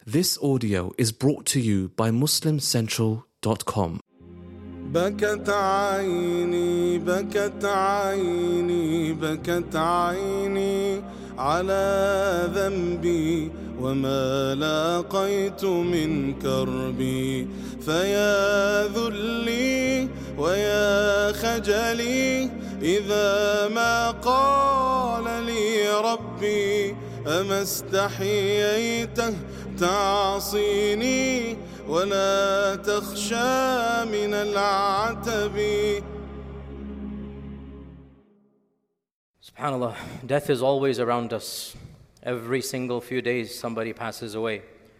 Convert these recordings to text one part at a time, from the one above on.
This audio is brought to you by MuslimCentral.com. بكت عيني بكت عيني بكت عيني على ذنبي وما لاقيت من كربي فيا ذلي ويا خجلي إذا ما قال لي ربي أما استحييته تعصيني ولا تخشى من العتب. SubhanAllah, death is always around us. Every single few days somebody passes away.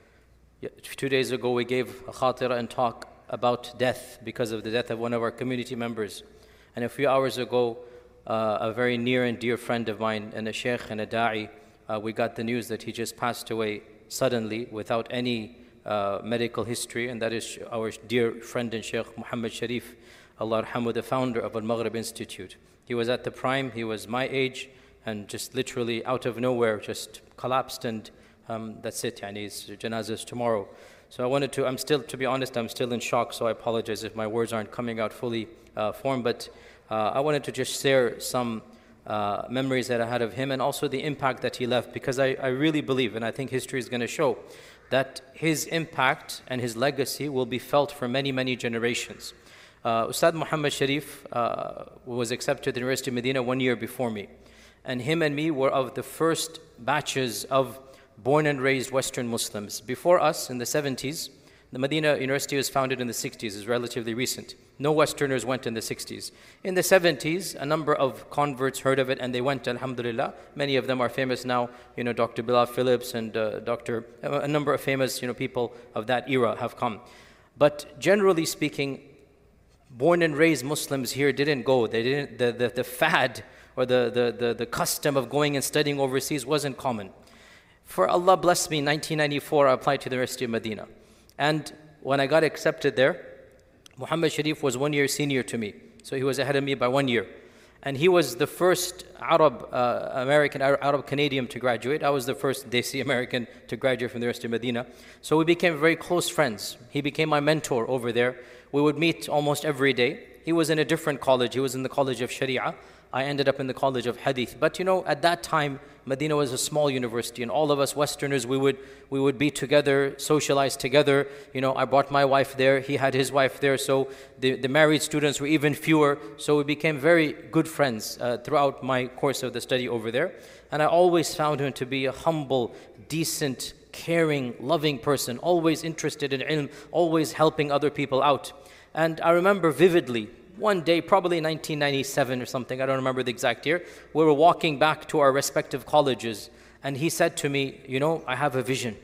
2 days ago we gave a khatira and talk about death because of the death of one of our community members. And a few hours ago, a very near and dear friend of mine and a sheikh and a da'i, we got the news that he just passed away suddenly without any medical history, and that is our dear friend and Sheikh Muhammad Sharif, Allah Arhamu, the founder of Al-Maghrib Institute. He was at the prime, he was my age, and just literally out of nowhere just collapsed, and that's it, his janazah is tomorrow. So I'm still, to be honest, I'm still in shock, so I apologize if my words aren't coming out fully formed, but I wanted to just share some memories that I had of him and also the impact that he left, because I really believe, and I think history is going to show, that his impact and his legacy will be felt for many, many generations. Ustad Muhammad Sharif was accepted at the University of Medina 1 year before me. And him and me were of the first batches of born and raised Western Muslims. Before us, in the 70s, the Medina University was founded in the 60s, is relatively recent. No Westerners went in the 60s. In the 70s, a number of converts heard of it and they went, alhamdulillah. Many of them are famous now. Dr. Bilal Phillips and a number of famous people of that era have come. But generally speaking, born and raised Muslims here didn't go. They didn't. The fad or the custom of going and studying overseas wasn't common. For Allah bless me, in 1994, I applied to the University of Medina. And when I got accepted there, Muhammad Sharif was 1 year senior to me. So he was ahead of me by 1 year. And he was the first Arab Canadian to graduate. I was the first Desi American to graduate from the University of Medina. So we became very close friends. He became my mentor over there. We would meet almost every day. He was in a different college. He was in the College of Sharia. I ended up in the College of Hadith. But at that time, Medina was a small university, and all of us Westerners, we would be together, socialize together. I brought my wife there, he had his wife there, so the married students were even fewer. So we became very good friends throughout my course of the study over there. And I always found him to be a humble, decent, caring, loving person, always interested in ilm, always helping other people out. And I remember vividly, one day, probably 1997 or something, I don't remember the exact year, we were walking back to our respective colleges, and he said to me, I have a vision.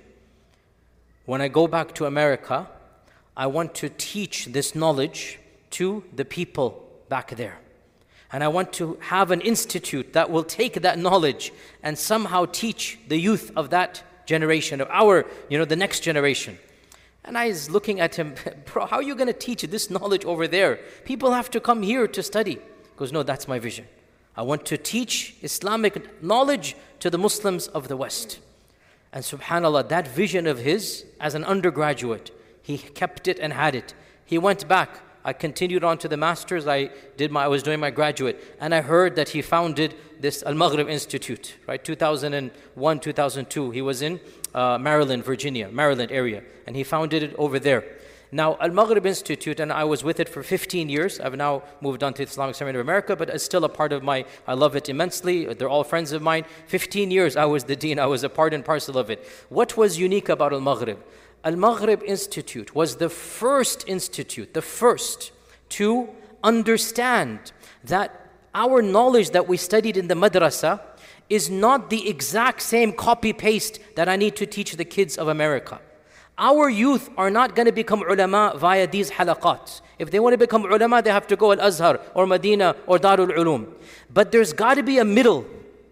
When I go back to America, I want to teach this knowledge to the people back there. And I want to have an institute that will take that knowledge and somehow teach the youth of that generation, of our, the next generation. And I was looking at him, bro, how are you going to teach this knowledge over there? People have to come here to study. He goes, no, that's my vision. I want to teach Islamic knowledge to the Muslims of the West. And subhanAllah, that vision of his as an undergraduate, he kept it and had it. He went back. I continued on to the master's. I was doing my graduate. And I heard that he founded this Al-Maghrib Institute, right? 2001, 2002. He was in Maryland, Virginia, Maryland area. And he founded it over there. Now, Al-Maghrib Institute, and I was with it for 15 years. I've now moved on to the Islamic Center of America, but it's still a part of I love it immensely. They're all friends of mine. 15 years I was the dean. I was a part and parcel of it. What was unique about Al-Maghrib? Al-Maghrib Institute was the first institute, the first to understand that our knowledge that we studied in the madrasa is not the exact same copy-paste that I need to teach the kids of America. Our youth are not going to become ulama via these halaqat. If they want to become ulama, they have to go Al-Azhar or Medina or Darul Ulum. But there's got to be a middle.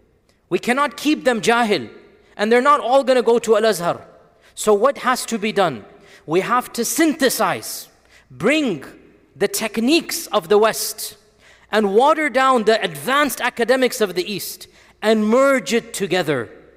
We cannot keep them jahil. And they're not all going to go to Al-Azhar. So what has to be done? We have to synthesize, bring the techniques of the West and water down the advanced academics of the East and merge it together.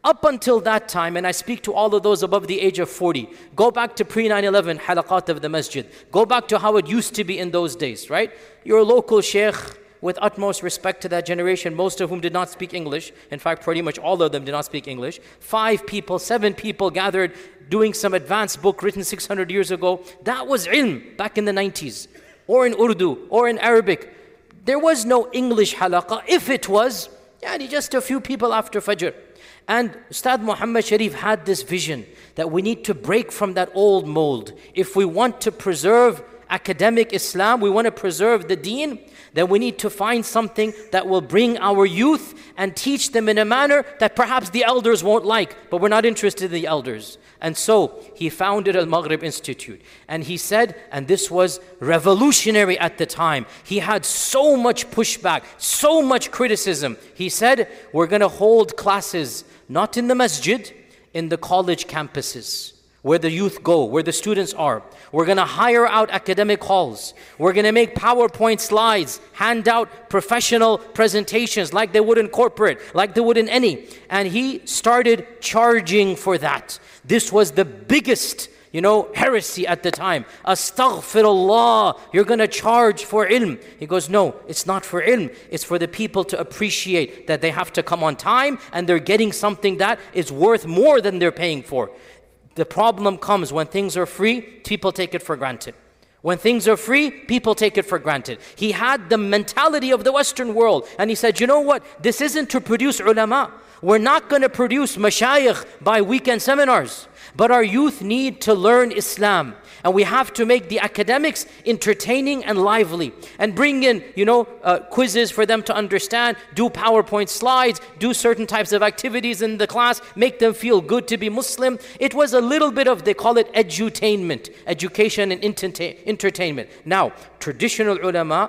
Up until that time, and I speak to all of those above the age of 40, go back to pre-9/11 halaqat of the masjid. Go back to how it used to be in those days, right? Your local sheikh, with utmost respect to that generation, most of whom did not speak English. In fact, pretty much all of them did not speak English. 5 people, 7 people gathered doing some advanced book written 600 years ago. That was ilm back in the 90s, or in Urdu, or in Arabic. There was no English halaqah. If it was, just a few people after Fajr. And Ustad Muhammad Sharif had this vision that we need to break from that old mold. If we want to preserve academic Islam, we want to preserve the deen, then we need to find something that will bring our youth and teach them in a manner that perhaps the elders won't like, but we're not interested in the elders. And so he founded Al-Maghrib Institute. And he said, and this was revolutionary at the time, he had so much pushback, so much criticism. He said, we're going to hold classes not in the masjid, in the college campuses, where the youth go, where the students are. We're going to hire out academic halls. We're going to make PowerPoint slides, hand out professional presentations like they would in corporate, like they would in any. And he started charging for that. This was the biggest, heresy at the time. Astaghfirullah, you're going to charge for ilm. He goes, no, it's not for ilm. It's for the people to appreciate that they have to come on time and they're getting something that is worth more than they're paying for. The problem comes when things are free, people take it for granted. When things are free, people take it for granted. He had the mentality of the Western world. And he said, you know what? This isn't to produce ulama. We're not going to produce mashayikh by weekend seminars. But our youth need to learn Islam. And we have to make the academics entertaining and lively. And bring in, quizzes for them to understand. Do PowerPoint slides. Do certain types of activities in the class. Make them feel good to be Muslim. It was a little bit of, they call it edutainment. Education and entertainment. Now, traditional ulama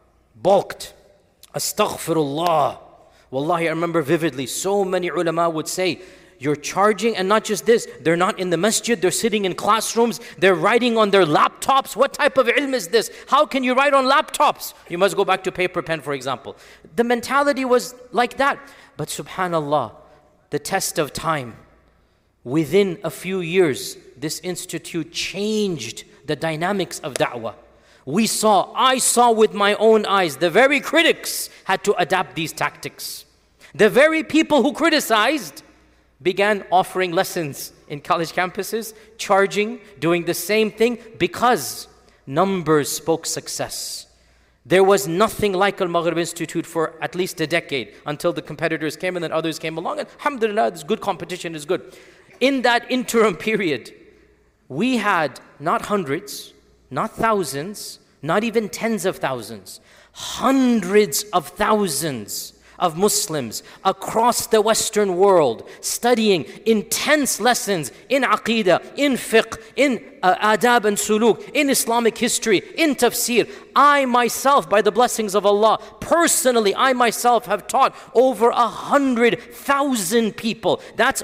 balked. Astaghfirullah. Wallahi, I remember vividly, so many ulama would say, you're charging, and not just this, they're not in the masjid, they're sitting in classrooms, they're writing on their laptops. What type of ilm is this? How can you write on laptops? You must go back to paper pen, for example. The mentality was like that. But subhanallah, the test of time, within a few years, this institute changed the dynamics of da'wah. I saw with my own eyes, the very critics had to adapt these tactics. The very people who criticized began offering lessons in college campuses, charging, doing the same thing, because numbers spoke success. There was nothing like Al-Maghrib Institute for at least a decade, until the competitors came and then others came along, and alhamdulillah, this good competition is good. In that interim period, we had not hundreds, not thousands, not even tens of thousands, hundreds of thousands of Muslims across the Western world studying intense lessons in Aqeedah, in fiqh, in adab and suluk, in Islamic history, in tafsir. I myself, by the blessings of Allah, personally, I myself have taught over 100,000 people. That's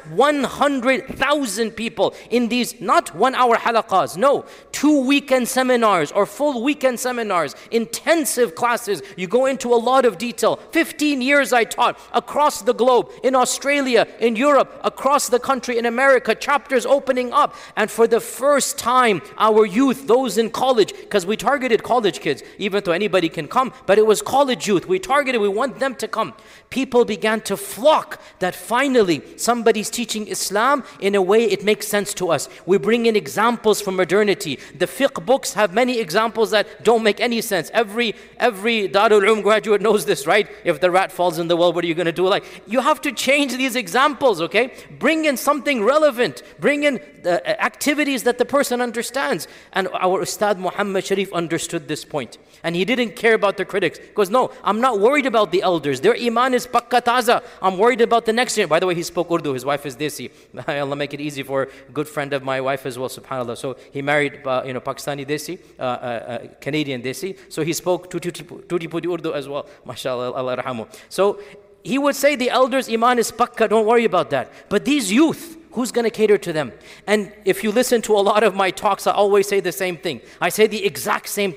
100,000 people in these not 1 hour halaqas, no, 2 weekend seminars or full weekend seminars, intensive classes. You go into a lot of detail. 15 years I taught across the globe, in Australia, in Europe, across the country, in America, chapters opening up. And for the first time, our youth, those in college, because we targeted college kids, even though anybody can come, but it was college youth. We want them to come. People began to flock that finally somebody's teaching Islam in a way it makes sense to us. We bring in examples from modernity. The fiqh books have many examples that don't make any sense. Every Darul Uloom graduate knows this, right? If the rat falls in the well, what are you going to do? You have to change these examples, okay? Bring in something relevant. Bring in activities that the person understands. And our Ustad Muhammad Sharif understood this point. And he didn't care about the critics. He goes, no, I'm not worried about the elders. Their iman is pakka taza. I'm worried about the next year. By the way, he spoke Urdu. His wife is Desi. Allah make it easy for a good friend of my wife as well, subhanAllah. So he married, Pakistani Desi, Canadian Desi. So he spoke Tuti Puti Urdu as well. MashaAllah, Allah rahamu. So he would say the elders' iman is pakka. Don't worry about that. But these youth, who's going to cater to them? And if you listen to a lot of my talks, I always say the same thing. I say the exact same thing.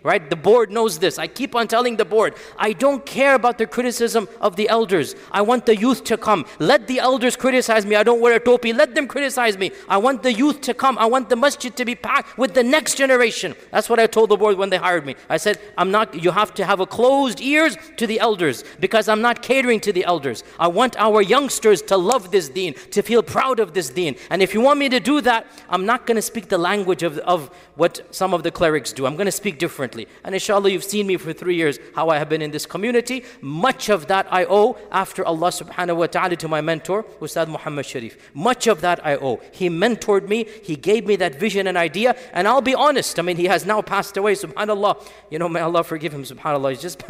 right? The board knows this. I keep on telling the board, I don't care about the criticism of the elders. I want the youth to come. Let the elders criticize me. I don't wear a topi. Let them criticize me. I want the youth to come. I want the masjid to be packed with the next generation. That's what I told the board when they hired me. I said, you have to have a closed ears to the elders, because I'm not catering to the elders. I want our youngsters to love this deen, to feel proud of this deen. And if you want me to do that, I'm not going to speak the language of what some of the clerics do. I'm going to speak differently. And inshallah, you've seen me for 3 years, how I have been in this community. Much of that I owe, after Allah subhanahu wa ta'ala, to my mentor, Ustad Muhammad Sharif. Much of that I owe. He mentored me. He gave me that vision and idea. And I'll be honest, I mean, he has now passed away, subhanallah. You know, may Allah forgive him, subhanallah. He's just...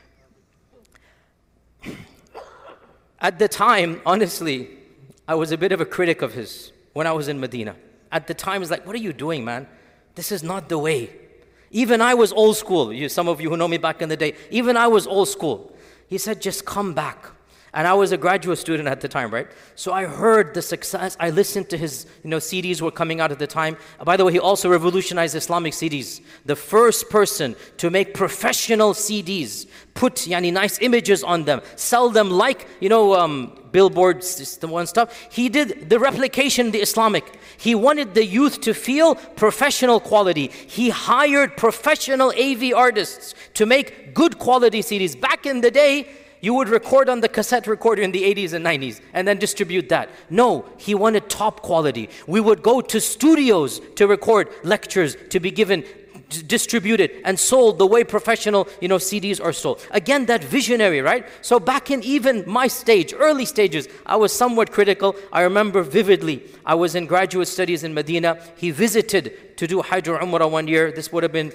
At the time, honestly, I was a bit of a critic of his when I was in Medina. At the time, it's like, what are you doing, man? This is not the way. Even I was old school. Some of you who know me back in the day, even I was old school. He said, just come back. And I was a graduate student at the time, right? So I heard the success. I listened to his, CDs were coming out at the time. By the way, he also revolutionized Islamic CDs. The first person to make professional CDs, put nice images on them, sell them like, billboards, the one stuff. He did the replication, the Islamic. He wanted the youth to feel professional quality. He hired professional AV artists to make good quality CDs. Back in the day, you would record on the cassette recorder in the 80s and 90s and then distribute that. No, he wanted top quality. We would go to studios to record lectures to be given, distributed and sold the way professional, CDs are sold. Again, that visionary, right? So back in even my stage, early stages, I was somewhat critical. I remember vividly, I was in graduate studies in Medina. He visited to do Hajj or Umrah one year. This would have been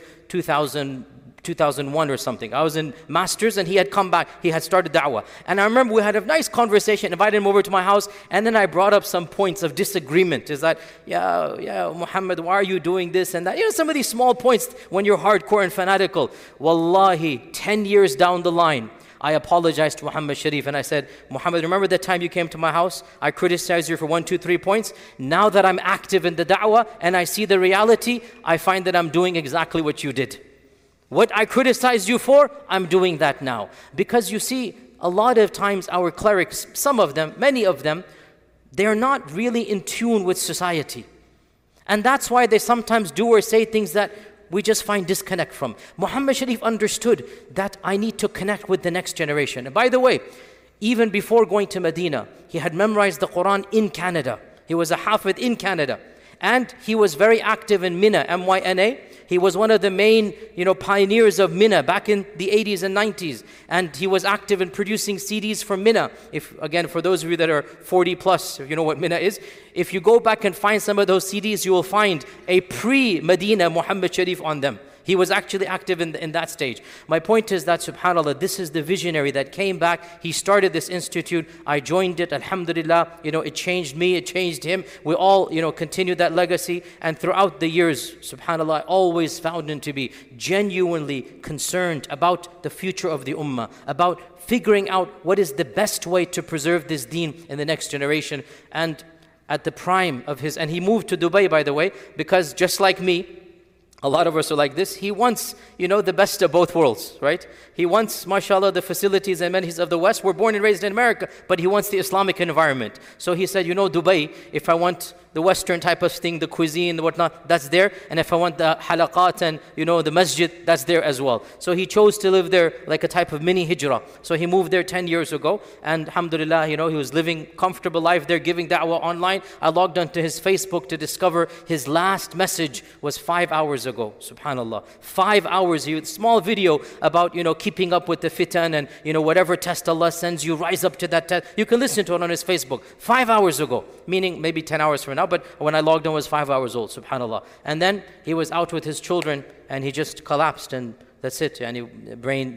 2001 or something. I was in masters and he had come back. He had started da'wah. And I remember we had a nice conversation, invited him over to my house, and then I brought up some points of disagreement. Is that, Muhammad, why are you doing this and that? Some of these small points when you're hardcore and fanatical. Wallahi, 10 years down the line, I apologized to Muhammad Sharif and I said, Muhammad, remember that time you came to my house? I criticized you for 1, 2, 3 points. Now that I'm active in the da'wah and I see the reality, I find that I'm doing exactly what you did. What I criticized you for, I'm doing that now. Because you see, a lot of times our clerics, some of them, many of them, they're not really in tune with society. And that's why they sometimes do or say things that we just find disconnect from. Muhammad Sharif understood that I need to connect with the next generation. And by the way, even before going to Medina, he had memorized the Quran in Canada. He was a Hafid in Canada. And he was very active in Mina, M-Y-N-A. He was one of the main, pioneers of Mina back in the 80s and 90s. And he was active in producing CDs for Mina. Again, for those of you that are 40 plus, if you know what Mina is, if you go back and find some of those CDs, you will find a pre-Medina Muhammad Sharif on them. He was actually active in that stage. My point is that, subhanAllah, this is the visionary that came back. He started this institute. I joined it, alhamdulillah. It changed me, it changed him. We all, continued that legacy. And throughout the years, subhanAllah, I always found him to be genuinely concerned about the future of the ummah, about figuring out what is the best way to preserve this deen in the next generation. And at the prime of his, and he moved to Dubai, by the way, because just like me, a lot of us are like this. He wants, the best of both worlds, right? He wants, mashallah, the facilities and amenities of the West. We're born and raised in America, but he wants the Islamic environment. So he said, Dubai, if I want the Western type of thing, the cuisine, the whatnot, that's there. And if I want the halaqat and, the masjid, that's there as well. So he chose to live there like a type of mini hijrah. So he moved there 10 years ago. And alhamdulillah, he was living comfortable life there, giving da'wah online. I logged onto his Facebook to discover his last message was 5 hours ago. Subhanallah. 5 hours, small video about, keeping up with the fitan and, whatever test Allah sends you, rise up to that test. You can listen to it on his Facebook. 5 hours ago, meaning maybe 10 hours from now. But when I logged on, I was 5 hours old, subhanAllah. And then he was out with his children and he just collapsed and that's it. Brain,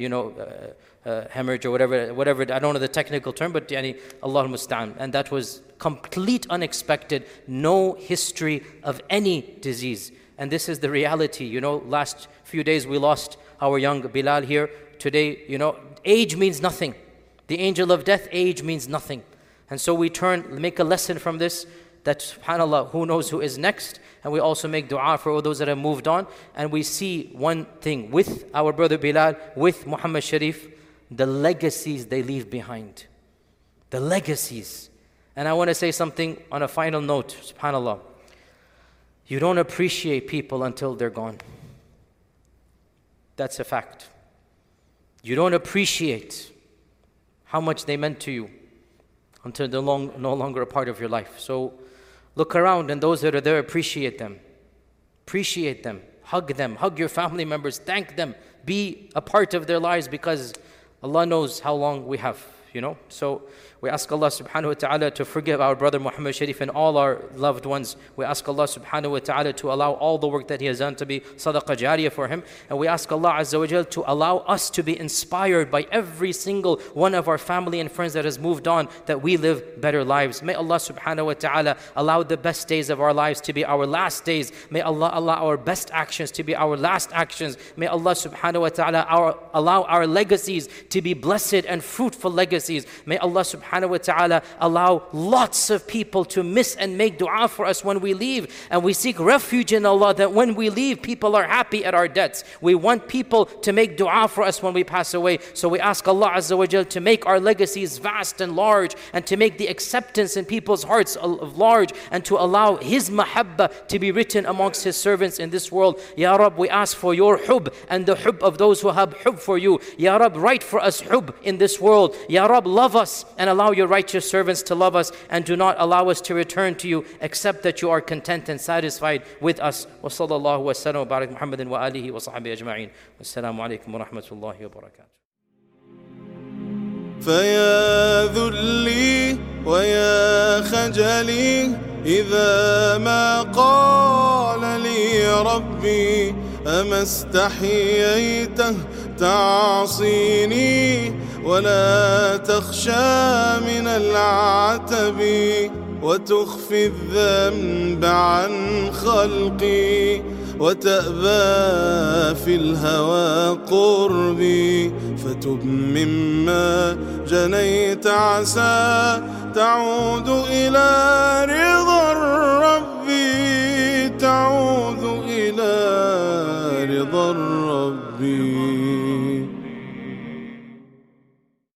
hemorrhage or whatever. I don't know the technical term, but Allah musta'an. And that was complete unexpected, no history of any disease. And this is the reality. Last few days we lost our young Bilal here. Today, age means nothing. The angel of death, age means nothing. And so we make a lesson from this, that subhanAllah, who knows who is next. And we also make dua for all those that have moved on. And we see one thing with our brother Bilal, with Muhammad Sharif, the legacies they leave behind. The legacies. And I want to say something on a final note, subhanAllah. You don't appreciate people until they're gone. That's a fact. You don't appreciate how much they meant to you until they're no longer a part of your life. So look around, and those that are there, appreciate them. Appreciate them. Hug your family members. Thank them. Be a part of their lives, because Allah knows how long we have, So we ask Allah subhanahu wa ta'ala to forgive our brother Muhammad Sharif and all our loved ones. We ask Allah subhanahu wa ta'ala to allow all the work that he has done to be sadaqah jariyah for him. And we ask Allah azza wa jal to allow us to be inspired by every single one of our family and friends that has moved on, that we live better lives. May Allah subhanahu wa ta'ala allow the best days of our lives to be our last days. May Allah allow our best actions to be our last actions. May Allah subhanahu wa ta'ala allow our legacies to be blessed and fruitful legacies. May Allah subhanahu wa ta'ala allow lots of people to miss and make dua for us when we leave. And we seek refuge in Allah that when we leave, people are happy at our deaths. We want people to make dua for us when we pass away. So we ask Allah azza wa jal to make our legacies vast and large, and to make the acceptance in people's hearts large, and to allow His mahabba to be written amongst His servants in this world. Ya Rab, we ask for your hub and the hub of those who have hub for you. Ya Rab, write for us hub in this world. Ya Rab, love us and allow your righteous servants to love us, and do not allow us to return to you except that you are content and satisfied with us. Wa sallallahu wa sallam wa barak Muhammadin wa alihi wa sahbihi ajma'in. Wassalamu alaikum wa rahmatullahi wa barakatuh. فيا ذلي ويا خجلي إذا ما قال لي ربي أما استحييته تعصيني ولا تخشى من العتب وتخفي الذنب عن خلقي وتأبى في الهوى قربي فتب مما جنيت عسى تعود إلى رضا الرب تعود إلى رضا الرب